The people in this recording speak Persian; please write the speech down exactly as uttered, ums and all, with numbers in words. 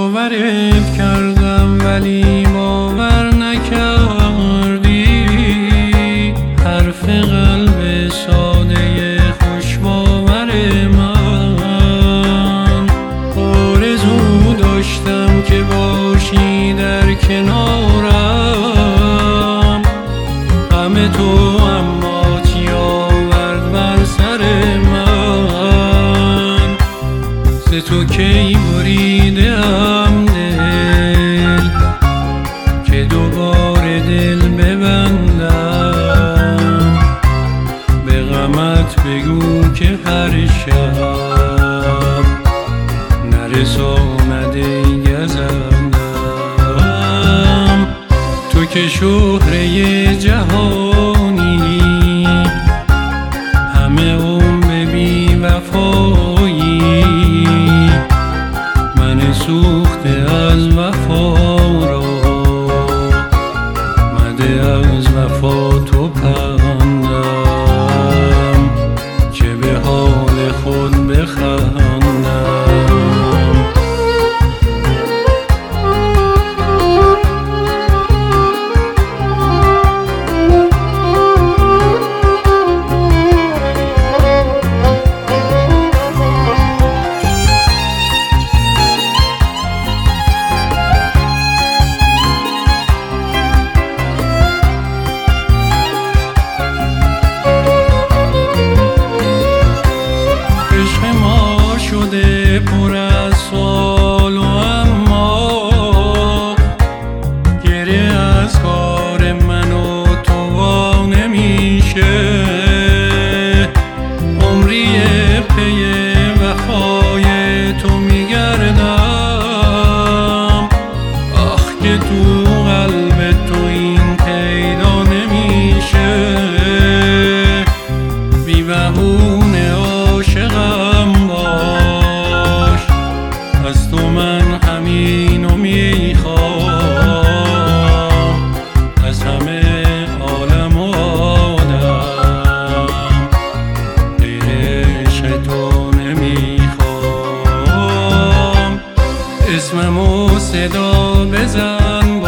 باورت کردم ولی باور نکردی. حرف قلب ساده خوش باور من، آرزو داشتم که باشی در کنارم. غم تو اما چی آورد بر سر من؟ ز تو کی بریدم دل که دوباره دل ببندم. به غمت بگو که هر شب نرسانده گزندم. تو که شهره جهانی، همه عمر بی وفایی. من سوخته از وفا را مده از وفا تو پندم که به حال خود بخندم. پر از سوال و اما گره از کار من و تو وا نمیشه. عمری پی وفای تو میگردم. آخ که تو قلب تو این پیدا نمیشه. بی بهونه عاشقم باش، از تو من همینو میخوام. از همه عالم و آدم غیر عشق تو نمیخوام. اسممو صدا بزن